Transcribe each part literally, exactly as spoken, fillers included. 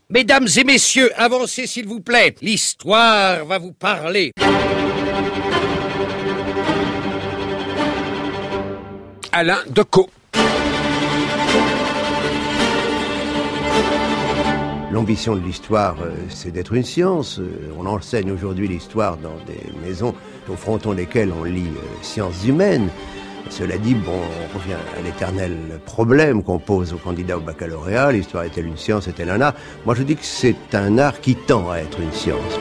Mesdames et messieurs, avancez s'il vous plaît. L'histoire va vous parler. Alain Decaux. L'ambition de l'histoire, euh, c'est d'être une science. Euh, on enseigne aujourd'hui l'histoire dans des maisons au fronton desquelles on lit euh, sciences humaines. Cela dit, bon, on revient à l'éternel problème qu'on pose aux candidats au baccalauréat. L'histoire est-elle une science, est-elle un art? Moi, je dis que c'est un art qui tend à être une science.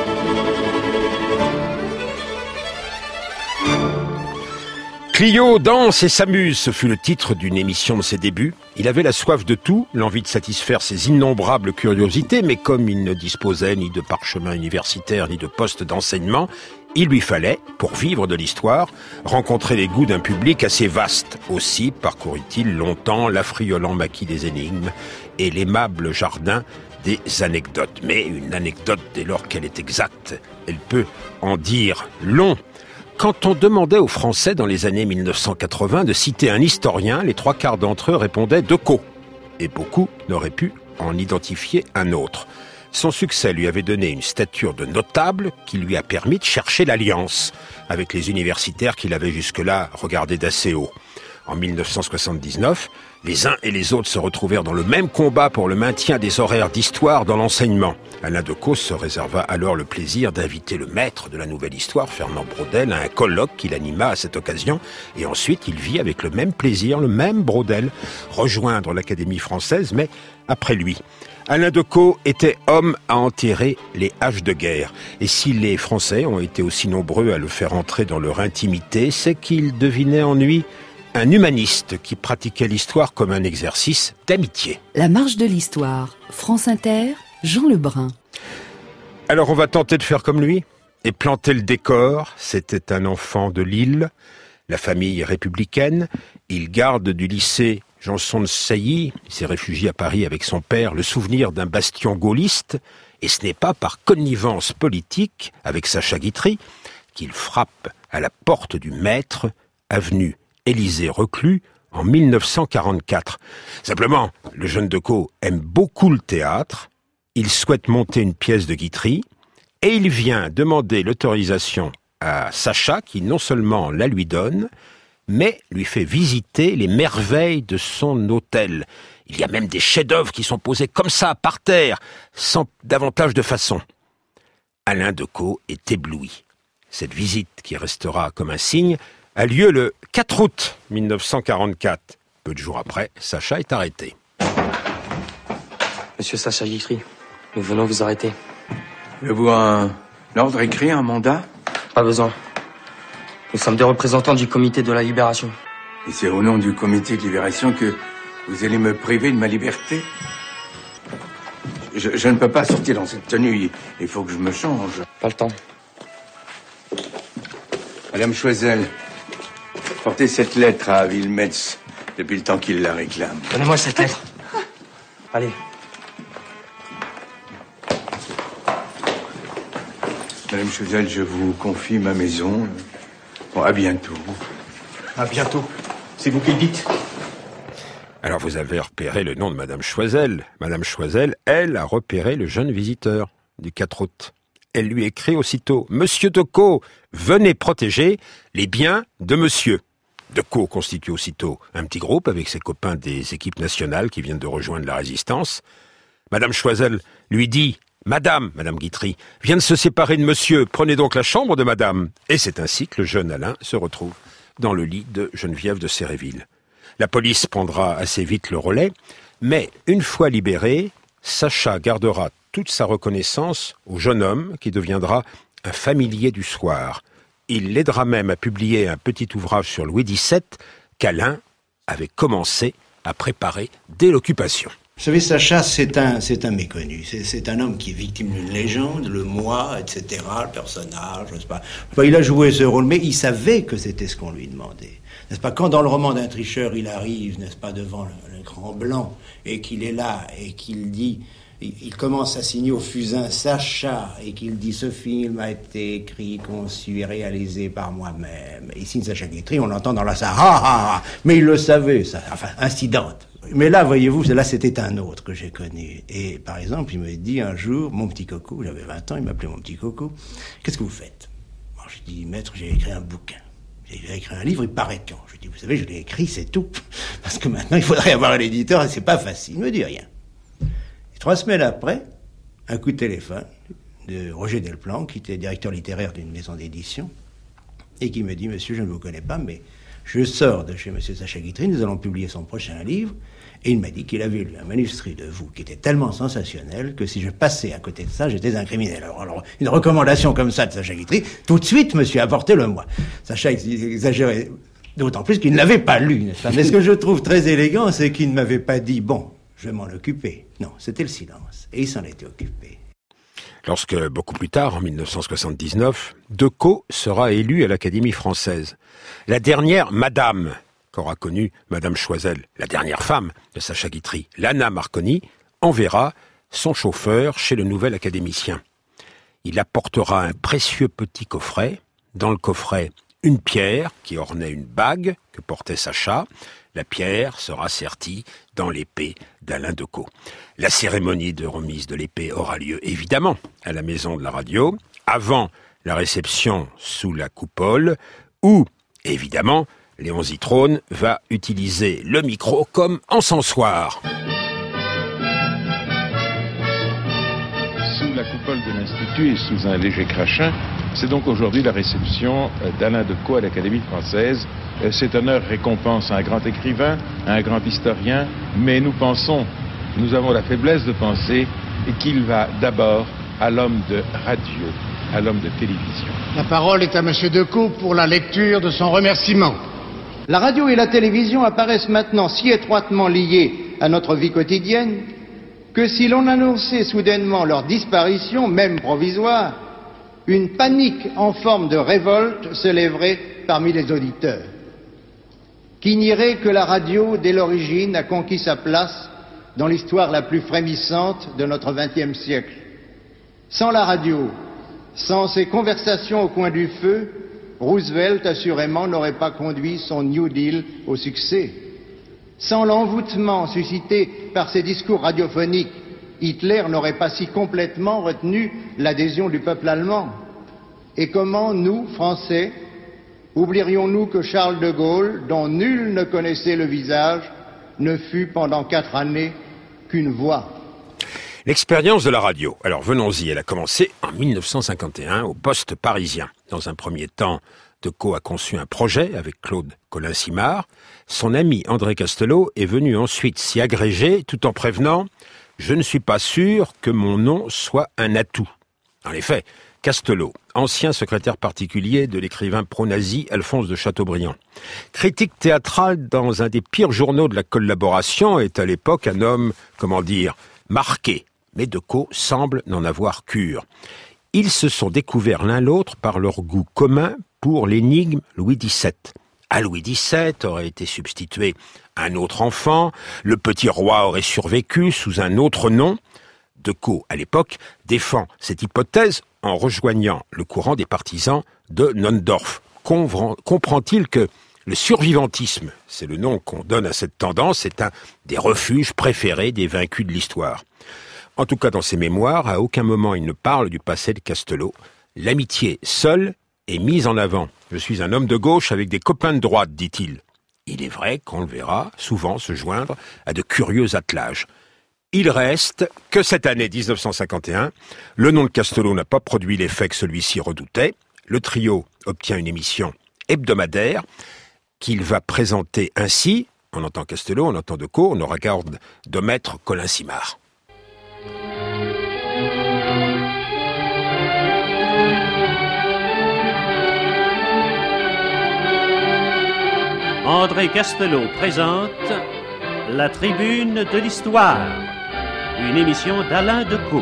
Clio danse et s'amuse, ce fut le titre d'une émission de ses débuts. Il avait la soif de tout, l'envie de satisfaire ses innombrables curiosités, mais comme il ne disposait ni de parchemin universitaire ni de poste d'enseignement, il lui fallait, pour vivre de l'histoire, rencontrer les goûts d'un public assez vaste. Aussi parcourut-il longtemps l'affriolant maquis des énigmes et l'aimable jardin des anecdotes. Mais une anecdote, dès lors qu'elle est exacte, elle peut en dire long. Quand on demandait aux Français dans les années mille neuf cent quatre-vingts de citer un historien, les trois quarts d'entre eux répondaient Decaux. Et beaucoup n'auraient pu en identifier un autre. Son succès lui avait donné une stature de notable qui lui a permis de chercher l'alliance avec les universitaires qu'il avait jusque-là regardés d'assez haut. En mille neuf cent soixante-dix-neuf, les uns et les autres se retrouvèrent dans le même combat pour le maintien des horaires d'histoire dans l'enseignement. Alain Decaux se réserva alors le plaisir d'inviter le maître de la nouvelle histoire, Fernand Braudel, à un colloque qu'il anima à cette occasion. Et ensuite, il vit avec le même plaisir, le même Braudel, rejoindre l'Académie française, mais après lui. Alain Decaux était homme à enterrer les haches de guerre. Et si les Français ont été aussi nombreux à le faire entrer dans leur intimité, c'est qu'ils devinaient en lui un humaniste qui pratiquait l'histoire comme un exercice d'amitié. La marche de l'histoire, France Inter, Jean Lebrun. Alors on va tenter de faire comme lui et planter le décor. C'était un enfant de Lille, la famille républicaine. Il garde du lycée Janson de Sailly, il s'est réfugié à Paris avec son père, le souvenir d'un bastion gaulliste. Et ce n'est pas par connivence politique avec Sacha Guitry qu'il frappe à la porte du maître, avenue Élysée Reclus, en mille neuf cent quarante-quatre. Simplement, le jeune Decaux aime beaucoup le théâtre, il souhaite monter une pièce de Guitry, et il vient demander l'autorisation à Sacha, qui non seulement la lui donne, mais lui fait visiter les merveilles de son hôtel. Il y a même des chefs-d'œuvre qui sont posés comme ça, par terre, sans davantage de façon. Alain Decaux est ébloui. Cette visite, qui restera comme un signe, a lieu le quatre août mille neuf cent quarante-quatre. Peu de jours après, Sacha est arrêté. Monsieur Sacha Guitry, nous venons vous arrêter. Voulez-vous un ordre écrit, un mandat? Pas besoin. Nous sommes des représentants du comité de la libération. Et c'est au nom du comité de libération que vous allez me priver de ma liberté? Je, je ne peux pas sortir dans cette tenue. Il faut que je me change. Pas le temps. Madame Choiseul, portez cette lettre à Wilmetz depuis le temps qu'il la réclame. Donnez-moi cette lettre. Allez. Madame Choiseul, je vous confie ma maison. Bon, à bientôt. À bientôt. C'est vous qui le dites. Alors vous avez repéré le nom de Madame Choiseul. Madame Choiseul, elle, a repéré le jeune visiteur du quatre août. Elle lui écrit aussitôt « Monsieur Decaux, venez protéger les biens de monsieur ». Decaux constitue aussitôt un petit groupe avec ses copains des équipes nationales qui viennent de rejoindre la résistance. Madame Choiseul lui dit « Madame, Madame Guitry, vient de se séparer de monsieur, prenez donc la chambre de madame ». Et c'est ainsi que le jeune Alain se retrouve dans le lit de Geneviève de Séréville. La police prendra assez vite le relais, mais une fois libéré, Sacha gardera toute sa reconnaissance au jeune homme qui deviendra un familier du soir. Il l'aidera même à publier un petit ouvrage sur Louis dix-sept qu'Alain avait commencé à préparer dès l'occupation. Vous savez, Sacha, c'est un, c'est un méconnu. C'est, c'est un homme qui est victime d'une légende, le moi, et cetera, le personnage, je sais pas. Enfin, il a joué ce rôle, mais il savait que c'était ce qu'on lui demandait. N'est-ce pas, quand dans le roman d'un tricheur, il arrive, n'est-ce pas, devant l'écran blanc, et qu'il est là, et qu'il dit... Il commence à signer au fusain Sacha et qu'il dit « Ce film a été écrit, conçu et réalisé par moi-même ». Il signe Sacha Guitry, on l'entend dans la salle « Ah ah ah !» Mais il le savait, ça, enfin, incidente. Mais là, voyez-vous, là, c'était un autre que j'ai connu. Et par exemple, il m'a dit un jour, mon petit coco, j'avais vingt ans, il m'appelait mon petit coco, qu'est-ce que vous faites? Bon, je lui dis, maître, j'ai écrit un bouquin. J'ai écrit un livre, il paraît quand? Je lui dis, vous savez, je l'ai écrit, c'est tout. Parce que maintenant, il faudrait avoir un éditeur et c'est pas facile. Il me dit rien. Et trois semaines après, un coup de téléphone de Roger Delplanque, qui était directeur littéraire d'une maison d'édition, et qui me dit, monsieur, je ne vous connais pas, mais je sors de chez monsieur Sacha Guitry, nous allons publier son prochain livre, et il m'a dit qu'il avait lu un manuscrit de vous qui était tellement sensationnel que si je passais à côté de ça, j'étais un criminel. Alors, alors une recommandation comme ça de Sacha Guitry, tout de suite, monsieur, apportez-le-moi. Sacha exagérait d'autant plus qu'il ne l'avait pas lu, n'est-ce pas? Mais ce que je trouve très élégant, c'est qu'il ne m'avait pas dit, bon, je vais m'en occuper. Non, c'était le silence. Et il s'en était occupé. Lorsque, beaucoup plus tard, en mille neuf cent soixante-dix-neuf, Decaux sera élu à l'Académie française. La dernière Madame qu'aura connue Madame Choiseul, la dernière femme de Sacha Guitry, Lana Marconi, enverra son chauffeur chez le nouvel académicien. Il apportera un précieux petit coffret. Dans le coffret, une pierre qui ornait une bague que portait Sacha. La pierre sera sertie dans l'épée d'Alain Decaux. La cérémonie de remise de l'épée aura lieu évidemment à la Maison de la Radio, avant la réception sous la coupole, où, évidemment, Léon Zitrone va utiliser le micro comme encensoir. Sous la coupole de l'Institut et sous un léger crachin, c'est donc aujourd'hui la réception d'Alain Decaux à l'Académie française. Cet honneur récompense un grand écrivain, un grand historien, mais nous pensons, nous avons la faiblesse de penser qu'il va d'abord à l'homme de radio, à l'homme de télévision. La parole est à monsieur Decaux pour la lecture de son remerciement. La radio et la télévision apparaissent maintenant si étroitement liées à notre vie quotidienne que si l'on annonçait soudainement leur disparition, même provisoire, une panique en forme de révolte s'élèverait parmi les auditeurs. Qui nierait que la radio, dès l'origine, a conquis sa place dans l'histoire la plus frémissante de notre vingtième siècle? Sans la radio, sans ces conversations au coin du feu, Roosevelt, assurément, n'aurait pas conduit son New Deal au succès. Sans l'envoûtement suscité par ces discours radiophoniques, Hitler n'aurait pas si complètement retenu l'adhésion du peuple allemand. Et comment, nous, Français, oublierions-nous que Charles de Gaulle, dont nul ne connaissait le visage, ne fut pendant quatre années qu'une voix? L'expérience de la radio. Alors venons-y, elle a commencé en mille neuf cent cinquante et un au Poste parisien. Dans un premier temps, Decaux a conçu un projet avec Claude Collin-Simard. Son ami André Castelot est venu ensuite s'y agréger tout en prévenant « Je ne suis pas sûr que mon nom soit un atout ». En effet, Castelot, ancien secrétaire particulier de l'écrivain pro-nazi Alphonse de Chateaubriand. Critique théâtral dans un des pires journaux de la collaboration, est à l'époque un homme, comment dire, marqué. Mais Decaux semble n'en avoir cure. Ils se sont découverts l'un l'autre par leur goût commun pour l'énigme Louis dix-sept. À Louis dix-sept aurait été substitué un autre enfant, le petit roi aurait survécu sous un autre nom. Decaux, à l'époque, défend cette hypothèse en rejoignant le courant des partisans de Nondorf. Comprend-il que le survivantisme, c'est le nom qu'on donne à cette tendance, est un des refuges préférés des vaincus de l'histoire. En tout cas, dans ses mémoires, à aucun moment il ne parle du passé de Castelot. L'amitié seule est mise en avant. Je suis un homme de gauche avec des copains de droite, dit-il. Il est vrai qu'on le verra souvent se joindre à de curieux attelages. Il reste que cette année dix-neuf cent cinquante et un, le nom de Castelot n'a pas produit l'effet que celui-ci redoutait. Le trio obtient une émission hebdomadaire qu'il va présenter ainsi. On entend Castelot, on entend Decaux, on aura garde de maître Collin-Simard. André Castelot présente La Tribune de l'Histoire, une émission d'Alain Decaux.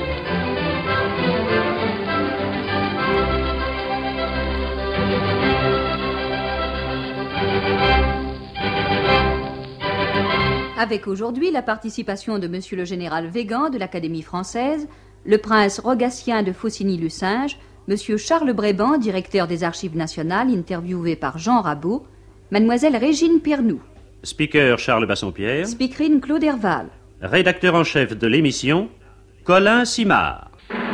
Avec aujourd'hui la participation de Monsieur le Général Végan de l'Académie française, le prince Rogatien de Faucigny-Lucinge, Monsieur Charles Bréban, directeur des Archives nationales, interviewé par Jean Rabault, Mademoiselle Régine Pernoud. Speaker Charles Bassompierre. Speakerine Claude Herval. Rédacteur en chef de l'émission, Colin Simard.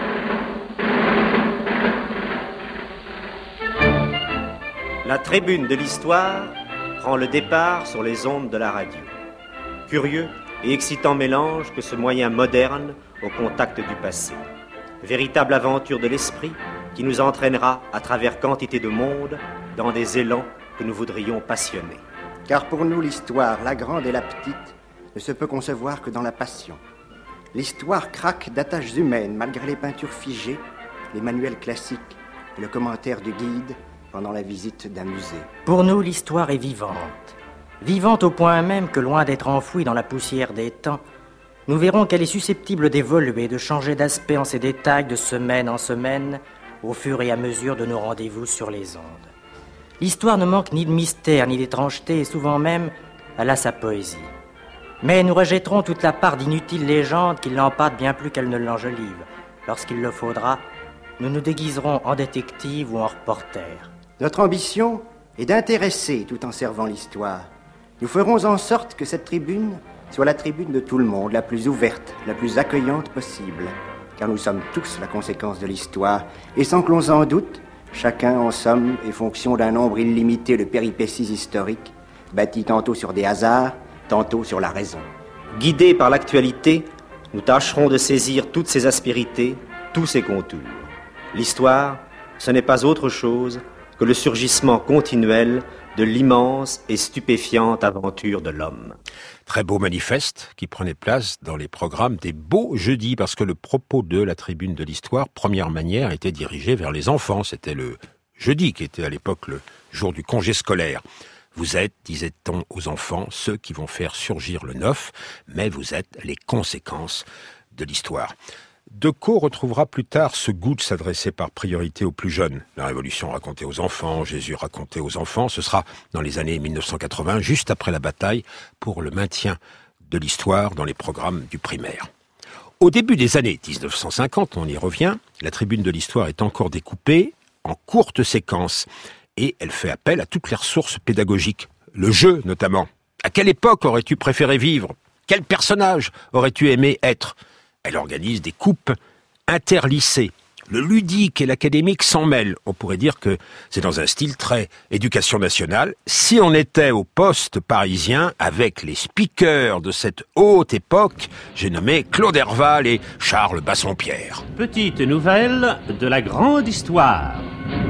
La tribune de l'histoire prend le départ sur les ondes de la radio. Curieux et excitant mélange que ce moyen moderne au contact du passé. Véritable aventure de l'esprit qui nous entraînera à travers quantité de monde dans des élans que nous voudrions passionner. Car pour nous, l'histoire, la grande et la petite, ne se peut concevoir que dans la passion. L'histoire craque d'attaches humaines malgré les peintures figées, les manuels classiques et le commentaire du guide pendant la visite d'un musée. Pour nous, l'histoire est vivante. Vivante au point même que, loin d'être enfouie dans la poussière des temps, nous verrons qu'elle est susceptible d'évoluer, de changer d'aspect en ses détails de semaine en semaine, au fur et à mesure de nos rendez-vous sur les ondes. L'histoire ne manque ni de mystère ni d'étrangeté, et souvent même, elle a sa poésie. Mais nous rejetterons toute la part d'inutiles légendes qui l'empâtent bien plus qu'elle ne l'enjolivent. Lorsqu'il le faudra, nous nous déguiserons en détective ou en reporter. Notre ambition est d'intéresser tout en servant l'histoire. Nous ferons en sorte que cette tribune soit la tribune de tout le monde, la plus ouverte, la plus accueillante possible. Car nous sommes tous la conséquence de l'histoire, et sans que l'on s'en doute, chacun, en somme, est fonction d'un nombre illimité de péripéties historiques, bâties tantôt sur des hasards, tantôt sur la raison. Guidés par l'actualité, nous tâcherons de saisir toutes ses aspérités, tous ses contours. L'histoire, ce n'est pas autre chose que le surgissement continuel de l'immense et stupéfiante aventure de l'homme. Très beau manifeste qui prenait place dans les programmes des beaux jeudis, parce que le propos de la tribune de l'histoire, première manière, était dirigé vers les enfants. C'était le jeudi qui était à l'époque le jour du congé scolaire. Vous êtes, disait-on aux enfants, ceux qui vont faire surgir le neuf, mais vous êtes les conséquences de l'histoire. Decaux retrouvera plus tard ce goût de s'adresser par priorité aux plus jeunes. La Révolution racontée aux enfants, Jésus raconté aux enfants, ce sera dans les années mille neuf cent quatre-vingts, juste après la bataille, pour le maintien de l'histoire dans les programmes du primaire. Au début des années dix-neuf cent cinquante, on y revient, la tribune de l'histoire est encore découpée en courtes séquences et elle fait appel à toutes les ressources pédagogiques, le jeu notamment. À quelle époque aurais-tu préféré vivre ? Quel personnage aurais-tu aimé être ? Elle organise des coupes interlycées. Le ludique et l'académique s'en mêlent. On pourrait dire que c'est dans un style très éducation nationale. Si on était au poste parisien avec les speakers de cette haute époque, j'ai nommé Claude Herval et Charles Bassompierre. Petite nouvelle de la grande histoire.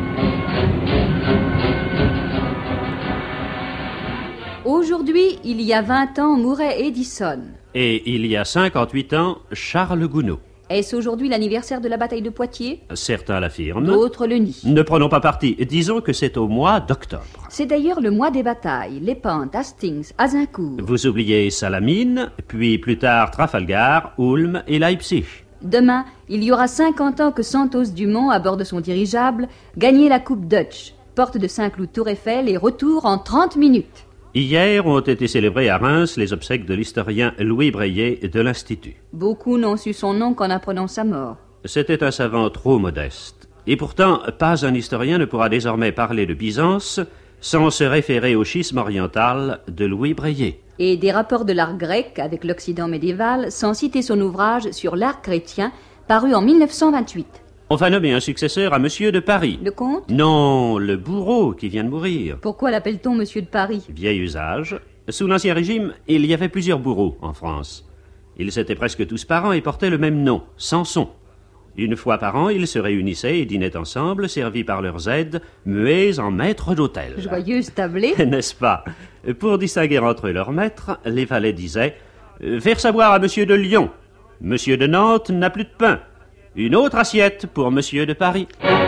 Aujourd'hui, il y a vingt ans, mourait Edison. Et il y a cinquante-huit ans, Charles Gounod. Est-ce aujourd'hui l'anniversaire de la bataille de Poitiers ? Certains l'affirment. D'autres le nient. Ne prenons pas parti. Disons que c'est au mois d'octobre. C'est d'ailleurs le mois des batailles. Lépante, Hastings, Azincourt. Vous oubliez Salamine, puis plus tard Trafalgar, Ulm et Leipzig. Demain, il y aura cinquante ans que Santos Dumont, à bord de son dirigeable, gagnait la Coupe Dutch, porte de Saint-Cloud Tour Eiffel et retour en trente minutes. Hier ont été célébrées à Reims les obsèques de l'historien Louis Breillet de l'Institut. Beaucoup n'ont su son nom qu'en apprenant sa mort. C'était un savant trop modeste. Et pourtant, pas un historien ne pourra désormais parler de Byzance sans se référer au schisme oriental de Louis Breillet. Et des rapports de l'art grec avec l'Occident médiéval, sans citer son ouvrage sur l'art chrétien, paru en mille neuf cent vingt-huit. On va nommer un successeur à Monsieur de Paris. Le comte ? Non, le bourreau qui vient de mourir. Pourquoi l'appelle-t-on Monsieur de Paris ? Vieil usage. Sous l'Ancien Régime, il y avait plusieurs bourreaux en France. Ils étaient presque tous parents et portaient le même nom, Samson. Une fois par an, ils se réunissaient et dînaient ensemble, servis par leurs aides, muets en maîtres d'hôtel. Joyeuse tablée. N'est-ce pas ? Pour distinguer entre eux leurs maîtres, les valets disaient « Faire savoir à Monsieur de Lyon, Monsieur de Nantes n'a plus de pain. Une autre assiette pour Monsieur de Paris. »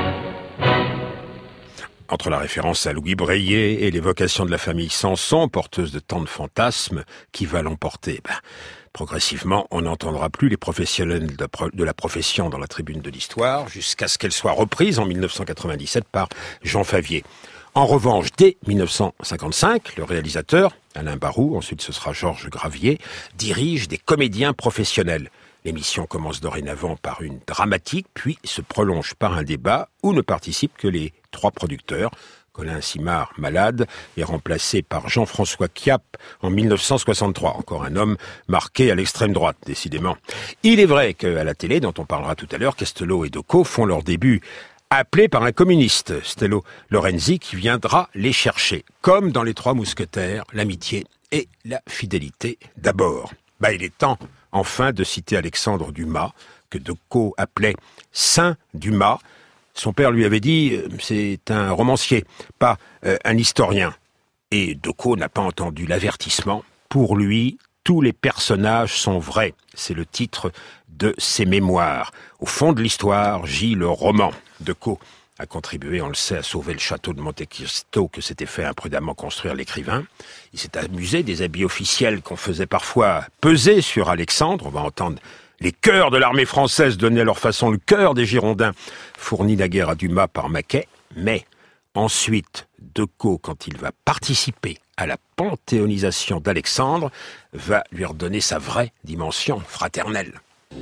Entre la référence à Louis Breillet et l'évocation de la famille Samson, porteuse de tant de fantasmes, qui va l'emporter ? Ben, progressivement, on n'entendra plus les professionnels de la profession dans la tribune de l'histoire, jusqu'à ce qu'elle soit reprise en mille neuf cent quatre-vingt-dix-sept par Jean Favier. En revanche, dès mille neuf cent cinquante-cinq, le réalisateur, Alain Barou, ensuite ce sera Georges Gravier, dirige des comédiens professionnels. L'émission commence dorénavant par une dramatique, puis se prolonge par un débat où ne participent que les trois producteurs, Colin Simard, malade, est remplacé par Jean-François Chiappe en mille neuf cent soixante-trois. Encore un homme marqué à l'extrême droite, décidément. Il est vrai qu'à la télé, dont on parlera tout à l'heure, Castelot et Decaux font leur début appelés par un communiste, Stello Lorenzi, qui viendra les chercher. Comme dans Les Trois Mousquetaires, l'amitié et la fidélité d'abord. Bah, il est temps, enfin, de citer Alexandre Dumas, que Decaux appelait Saint Dumas. Son père lui avait dit euh, c'est un romancier, pas euh, un historien. Et Decaux n'a pas entendu l'avertissement. Pour lui, tous les personnages sont vrais. C'est le titre de ses mémoires. Au fond de l'histoire gît le roman. Decaux a contribué, on le sait, à sauver le château de Monte Cristo que s'était fait imprudemment construire l'écrivain. Il s'est amusé des habits officiels qu'on faisait parfois peser sur Alexandre. On va entendre les chœurs de l'armée française donner à leur façon le cœur des Girondins, fourni naguère à Dumas par Maquet. Mais ensuite, Decaux, quand il va participer à la panthéonisation d'Alexandre, va lui redonner sa vraie dimension fraternelle.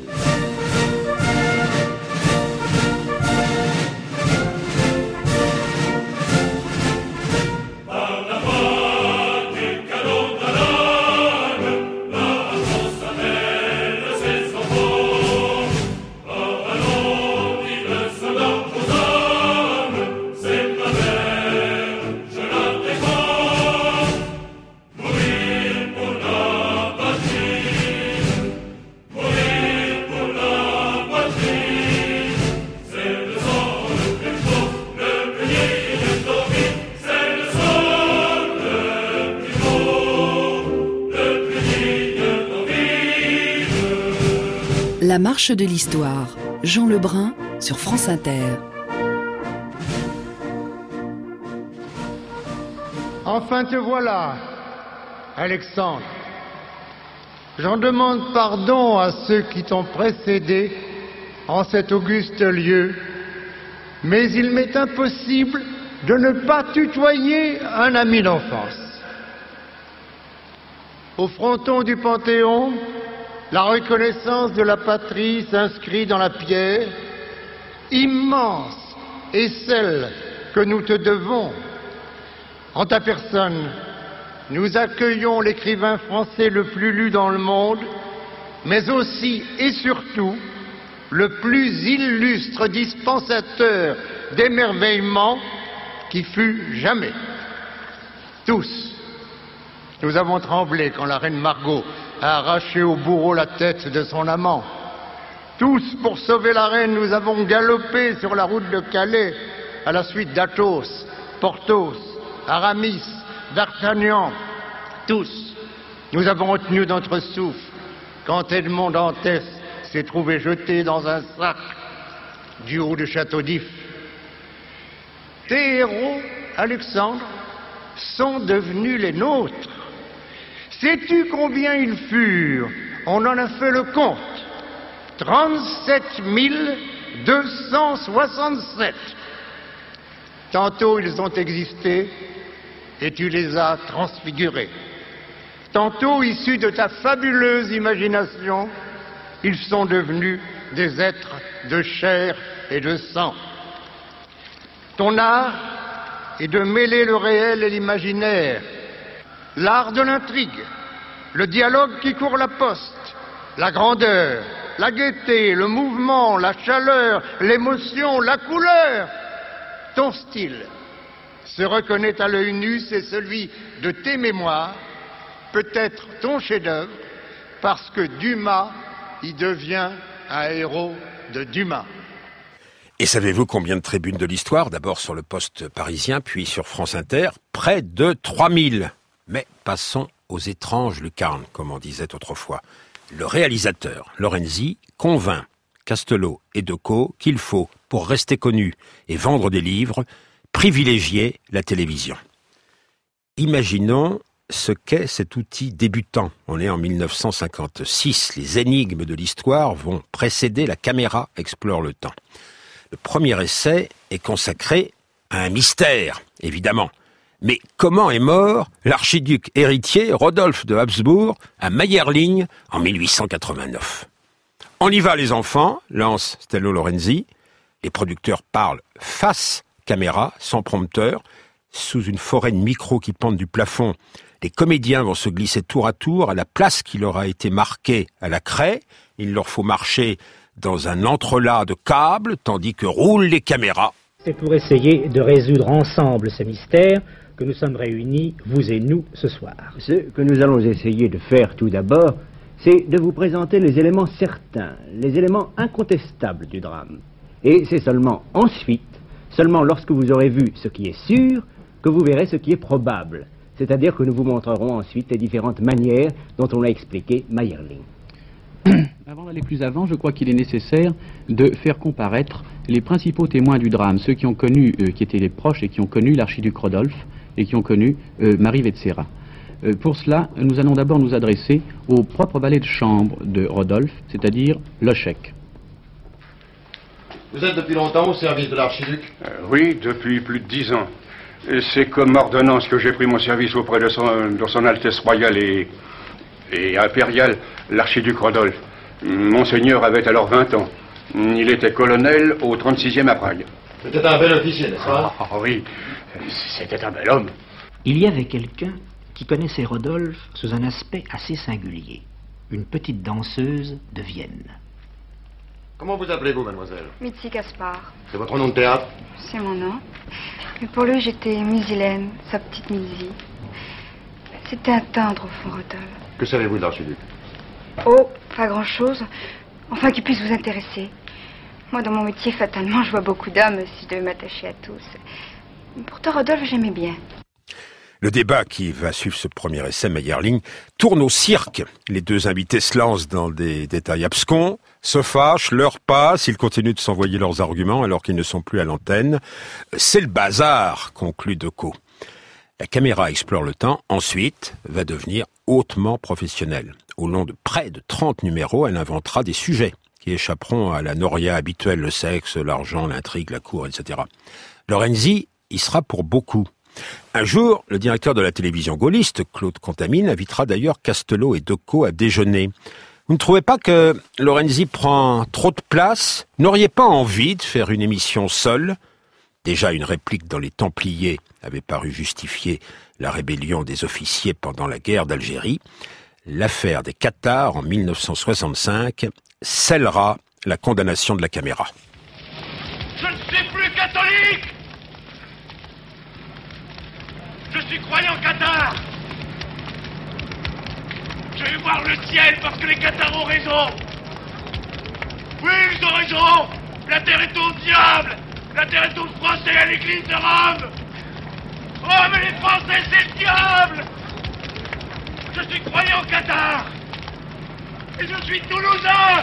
La marche de l'histoire, Jean Lebrun sur France Inter. Enfin te voilà, Alexandre. J'en demande pardon à ceux qui t'ont précédé en cet auguste lieu, mais il m'est impossible de ne pas tutoyer un ami d'enfance. Au fronton du Panthéon, la reconnaissance de la patrie s'inscrit dans la pierre, immense est celle que nous te devons. En ta personne, nous accueillons l'écrivain français le plus lu dans le monde, mais aussi et surtout le plus illustre dispensateur d'émerveillement qui fut jamais. Tous, nous avons tremblé quand la reine Margot a arraché au bourreau la tête de son amant. Tous, pour sauver la reine, nous avons galopé sur la route de Calais à la suite d'Athos, Porthos, Aramis, D'Artagnan. Tous, nous avons retenu notre souffle quand Edmond Dantès s'est trouvé jeté dans un sac du haut de Château d'If. Tes héros, Alexandre, sont devenus les nôtres. Sais-tu combien ils furent? On en a fait le compte. trente-sept mille deux cent soixante-sept. Tantôt ils ont existé et tu les as transfigurés. Tantôt, issus de ta fabuleuse imagination, ils sont devenus des êtres de chair et de sang. Ton art est de mêler le réel et l'imaginaire, l'art de l'intrigue, le dialogue qui court la poste, la grandeur, la gaieté, le mouvement, la chaleur, l'émotion, la couleur. Ton style se reconnaît à l'œil nu, c'est celui de tes mémoires, peut-être ton chef-d'œuvre, parce que Dumas y devient un héros de Dumas. Et savez-vous combien de tribunes de l'histoire? D'abord sur le Poste parisien, puis sur France Inter, près de trois mille. Mais passons aux étranges lucarnes, comme on disait autrefois. Le réalisateur, Lorenzi, convainc Castelot et Decaux qu'il faut, pour rester connu et vendre des livres, privilégier la télévision. Imaginons ce qu'est cet outil débutant. On est en mille neuf cent cinquante-six. Les énigmes de l'histoire vont précéder la caméra explore le temps. Le premier essai est consacré à un mystère, évidemment. Mais comment est mort l'archiduc héritier Rodolphe de Habsbourg à Mayerling en mille huit cent quatre-vingt-neuf? On y va les enfants, lance Stello Lorenzi. Les producteurs parlent face caméra, sans prompteur. Sous une forêt de micros qui pendent du plafond, les comédiens vont se glisser tour à tour à la place qui leur a été marquée à la craie. Il leur faut marcher dans un entrelac de câbles, tandis que roulent les caméras. C'est pour essayer de résoudre ensemble ce mystère que nous sommes réunis, vous et nous, ce soir. Ce que nous allons essayer de faire tout d'abord, c'est de vous présenter les éléments certains, les éléments incontestables du drame. Et c'est seulement ensuite, seulement lorsque vous aurez vu ce qui est sûr, que vous verrez ce qui est probable. C'est-à-dire que nous vous montrerons ensuite les différentes manières dont on a expliqué Mayerling. Avant d'aller plus avant, je crois qu'il est nécessaire de faire comparaître les principaux témoins du drame, ceux qui ont connu, euh, qui étaient les proches et qui ont connu l'archiduc Rodolphe et qui ont connu euh, Marie Vetsera. Euh, pour cela, nous allons d'abord nous adresser au propre valet de chambre de Rodolphe, c'est-à-dire Loschek. Vous êtes depuis longtemps au service de l'archiduc? euh, Oui, depuis plus de dix ans. C'est comme ordonnance que j'ai pris mon service auprès de son, de son Altesse Royale et, et Impériale, l'archiduc Rodolphe. Monseigneur avait alors vingt ans. Il était colonel au trente-sixième à Prague. C'était un bel officier, n'est-ce pas? Ah oui, c'était un bel homme. Il y avait quelqu'un qui connaissait Rodolphe sous un aspect assez singulier. Une petite danseuse de Vienne. Comment vous appelez-vous, mademoiselle? Mitzi Gaspard. C'est votre nom de théâtre? C'est mon nom. Mais pour lui, j'étais Musilène, sa petite Misi. C'était un tendre au fond, Rodolphe. Que savez-vous de l'archiduc? Oh, pas grand-chose. Enfin, qui puisse vous intéresser. Moi, dans mon métier, fatalement, je vois beaucoup d'hommes si je devais m'attacher à tous. Pourtant, Rodolphe, j'aimais bien. Le débat qui va suivre ce premier essai, Mayerling, tourne au cirque. Les deux invités se lancent dans des détails abscons, se fâchent, leur passent, ils continuent de s'envoyer leurs arguments alors qu'ils ne sont plus à l'antenne. C'est le bazar, conclut Decaux. La caméra explore le temps, ensuite va devenir hautement professionnelle. Au long de près de trente numéros, elle inventera des sujets qui échapperont à la noria habituelle, le sexe, l'argent, l'intrigue, la cour, et cetera. Lorenzi y sera pour beaucoup. Un jour, le directeur de la télévision gaulliste, Claude Contamine, invitera d'ailleurs Castelot et Decaux à déjeuner. Vous ne trouvez pas que Lorenzi prend trop de place? N'auriez pas envie de faire une émission seule? Déjà, une réplique dans Les Templiers avait paru justifier la rébellion des officiers pendant la guerre d'Algérie. L'affaire des Cathares en mille neuf cent soixante-cinq scellera la condamnation de la caméra. Je ne suis plus catholique! Je suis croyant cathare! Je vais voir le ciel parce que les cathares ont raison! Oui, ils ont raison! La terre est au diable! La terre est aux Français et à l'église de Rome! Oh, mais les Français, c'est le diable! Je suis croyant cathare! Et je suis toulousain!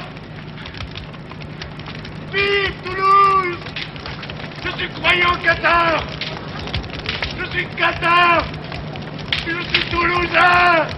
Vive Toulouse! Je suis croyant cathare! Je suis cathare! Et je suis toulousain!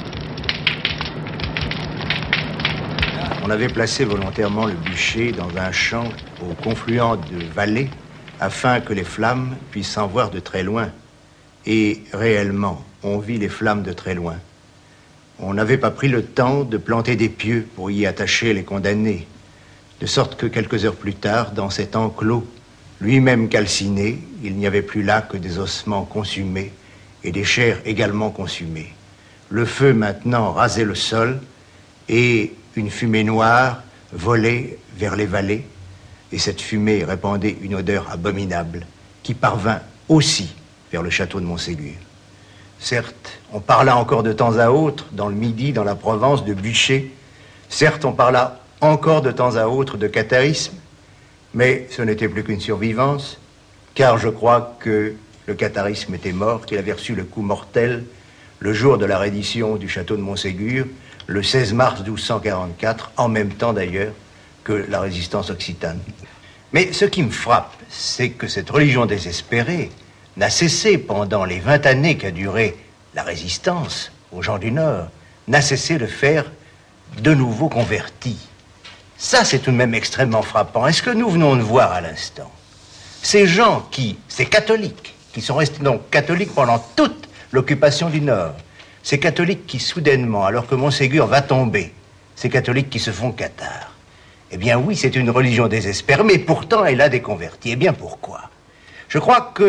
On avait placé volontairement le bûcher dans un champ au confluent de vallées afin que les flammes puissent s'en voir de très loin. Et réellement, on vit les flammes de très loin. On n'avait pas pris le temps de planter des pieux pour y attacher les condamnés, de sorte que quelques heures plus tard, dans cet enclos, lui-même calciné, il n'y avait plus là que des ossements consumés et des chairs également consumées. Le feu maintenant rasait le sol et une fumée noire volait vers les vallées, et cette fumée répandait une odeur abominable qui parvint aussi vers le château de Montségur. Certes, on parla encore de temps à autre, dans le Midi, dans la Provence, de bûcher. Certes, on parla encore de temps à autre de catharisme, mais ce n'était plus qu'une survivance, car je crois que le catharisme était mort, qu'il avait reçu le coup mortel le jour de la reddition du château de Montségur, le seize mars douze cent quarante-quatre, en même temps d'ailleurs que la résistance occitane. Mais ce qui me frappe, c'est que cette religion désespérée n'a cessé pendant les vingt années qu'a duré la résistance aux gens du Nord, n'a cessé de faire de nouveaux convertis. Ça, c'est tout de même extrêmement frappant. Est-ce que nous venons de voir à l'instant ces gens qui, ces catholiques, qui sont restés donc catholiques pendant toute l'occupation du Nord, ces catholiques qui soudainement, alors que Montségur va tomber, ces catholiques qui se font cathares, eh bien oui, c'est une religion désespérée, mais pourtant elle a des convertis. Eh bien pourquoi? Je crois que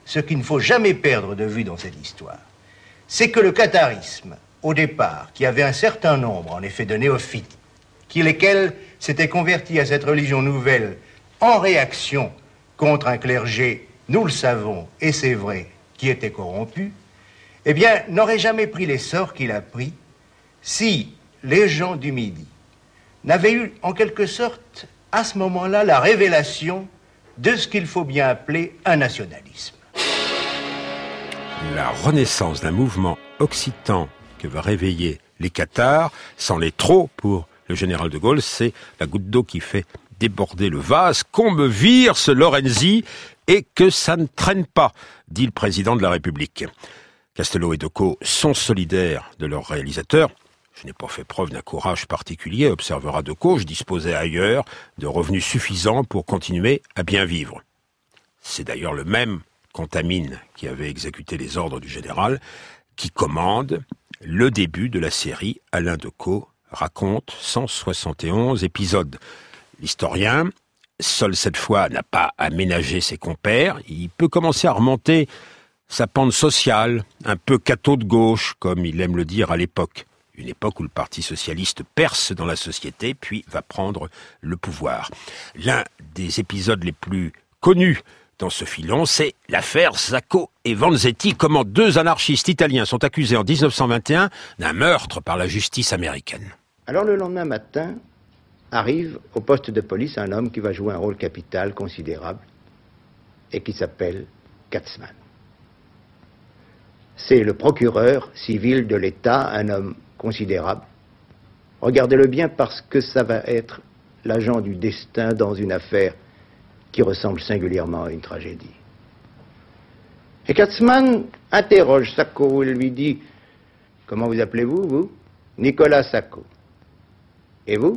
ce qu'il ne faut jamais perdre de vue dans cette histoire, c'est que le catharisme, au départ, qui avait un certain nombre, en effet, de néophytes, qui lesquels s'étaient convertis à cette religion nouvelle en réaction contre un clergé, nous le savons, et c'est vrai, qui était corrompu, eh bien, n'aurait jamais pris l'essor qu'il a pris si les gens du Midi n'avaient eu, en quelque sorte, à ce moment-là, la révélation de ce qu'il faut bien appeler un nationalisme. La renaissance d'un mouvement occitan que va réveiller les Cathares, sans les trop pour le général de Gaulle, c'est la goutte d'eau qui fait déborder le vase, qu'on me vire ce Lorenzi et que ça ne traîne pas, dit le président de la République. Castelot et Decaux sont solidaires de leur réalisateur. Je n'ai pas fait preuve d'un courage particulier, observera Decaux, je disposais ailleurs de revenus suffisants pour continuer à bien vivre. C'est d'ailleurs le même Contamine qui avait exécuté les ordres du général, qui commande le début de la série. Alain Decaux raconte cent soixante et onze épisodes. L'historien, seul cette fois, n'a pas aménagé ses compères. Il peut commencer à remonter sa pente sociale, un peu catho de gauche, comme il aime le dire à l'époque. Une époque où le Parti socialiste perce dans la société, puis va prendre le pouvoir. L'un des épisodes les plus connus dans ce filon, c'est l'affaire Sacco et Vanzetti, comment deux anarchistes italiens sont accusés en dix-neuf cent vingt et un d'un meurtre par la justice américaine. Alors le lendemain matin, arrive au poste de police un homme qui va jouer un rôle capital considérable et qui s'appelle Katzmann. C'est le procureur civil de l'État, un homme considérable. Regardez-le bien parce que ça va être l'agent du destin dans une affaire qui ressemble singulièrement à une tragédie. Et Katzmann interroge Sacco, il lui dit « Comment vous appelez-vous, vous ?»« Nicolas Sacco. »« Et vous ?»«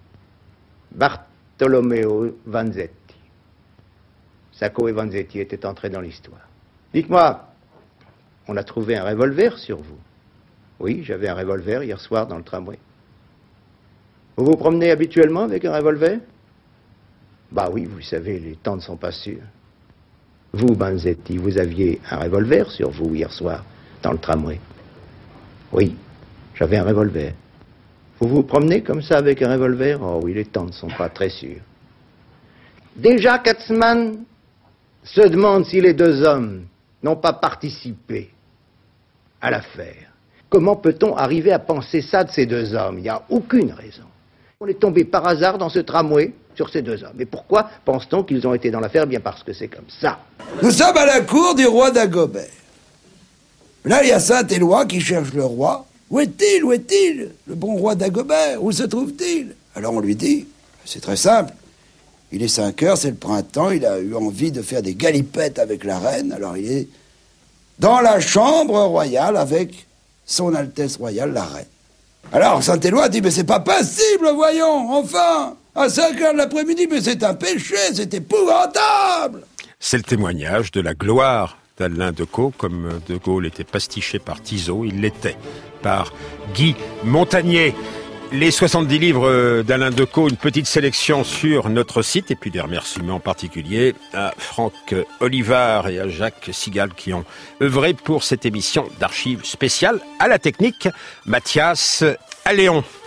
Bartolomeo Vanzetti. » Sacco et Vanzetti étaient entrés dans l'histoire. « Dites-moi, on a trouvé un revolver sur vous ?»« Oui, j'avais un revolver hier soir dans le tramway. »« Vous vous promenez habituellement avec un revolver ?»« Bah oui, vous savez, les temps ne sont pas sûrs. »« Vous, Vanzetti, vous aviez un revolver sur vous hier soir dans le tramway ?»« Oui, j'avais un revolver. »« Vous vous promenez comme ça avec un revolver ?»« Oh oui, les temps ne sont pas très sûrs. » Déjà, Katzmann se demande si les deux hommes n'ont pas participé à l'affaire. Comment peut-on arriver à penser ça de ces deux hommes? Il n'y a aucune raison. On est tombé par hasard dans ce tramway sur ces deux hommes. Et pourquoi pense-t-on qu'ils ont été dans l'affaire? Bien parce que c'est comme ça. Nous sommes à la cour du roi d'Agobert. Là, il y a Saint-Éloi qui cherche le roi. Où est-il? Où est-il? Le bon roi d'Agobert, où se trouve-t-il? Alors on lui dit, c'est très simple. Il est cinq heures, c'est le printemps, il a eu envie de faire des galipettes avec la reine, alors il est dans la chambre royale avec son Altesse royale, la reine. Alors Saint-Éloi dit, mais c'est pas possible, voyons, enfin, à cinq heures de l'après-midi, mais c'est un péché, c'est épouvantable. C'est le témoignage de la gloire d'Alain Decaux, comme De Gaulle était pastiché par Tizot, il l'était par Guy Montagnier. Les soixante-dix livres d'Alain Decaux, une petite sélection sur notre site, et puis des remerciements particuliers à Franck Olivard et à Jacques Sigal qui ont œuvré pour cette émission d'archives spéciales. À la technique, Mathias Alléon.